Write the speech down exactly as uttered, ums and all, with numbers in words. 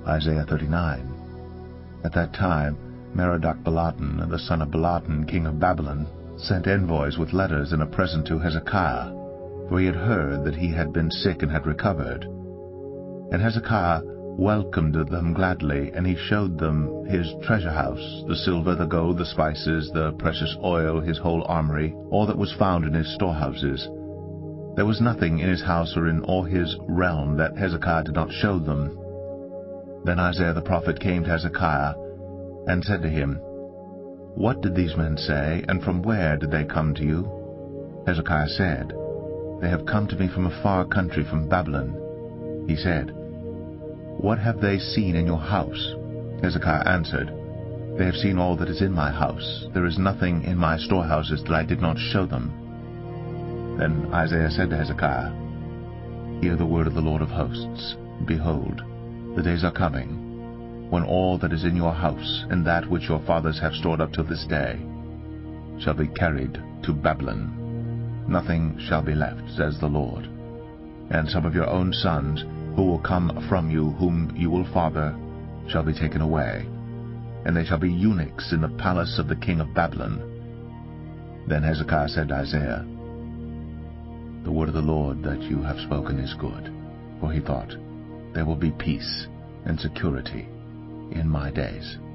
Isaiah thirty-nine. At that time Merodach-Baladan, the son of Baladan, king of Babylon, sent envoys with letters and a present to Hezekiah, for he had heard that he had been sick and had recovered. And Hezekiah welcomed them gladly, and he showed them his treasure house, the silver, the gold, the spices, the precious oil, his whole armory, all that was found in his storehouses. There was nothing in his house or in all his realm that Hezekiah did not show them. Then Isaiah the prophet came to Hezekiah and said to him, "What did these men say, and from where did they come to you?" Hezekiah said, "They have come to me from a far country, from Babylon." He said, "What have they seen in your house?" Hezekiah answered, "They have seen all that is in my house. There is nothing in my storehouses that I did not show them." Then Isaiah said to Hezekiah, "Hear the word of the Lord of hosts. Behold, the days are coming, when all that is in your house, and that which your fathers have stored up till this day, shall be carried to Babylon. Nothing shall be left, says the Lord. And some of your own sons, who will come from you, whom you will father, shall be taken away, and they shall be eunuchs in the palace of the king of Babylon." Then Hezekiah said to Isaiah, "The word of the Lord that you have spoken is good." For he thought, "There will be peace and security in my days."